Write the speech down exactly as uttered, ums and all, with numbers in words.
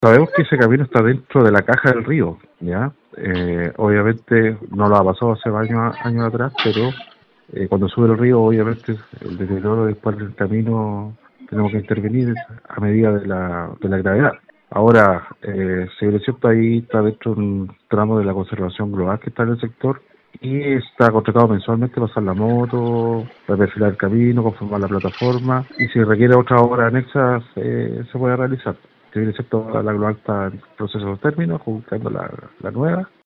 Sabemos que ese camino está dentro de la caja del río, ¿ya? Eh, obviamente no lo ha pasado hace años, años atrás, pero eh, cuando sube el río, obviamente el deterioro después del camino tenemos que intervenir a medida de la, de la gravedad. Ahora, eh, si bien es cierto, ahí está dentro de un tramo de la conservación global que está en el sector y está contratado mensualmente pasar la moto, perfilar el camino, conformar la plataforma y si requiere otra obra anexa eh, se puede realizar. Si bien es cierto, la global está en proceso de término, buscando la, la nueva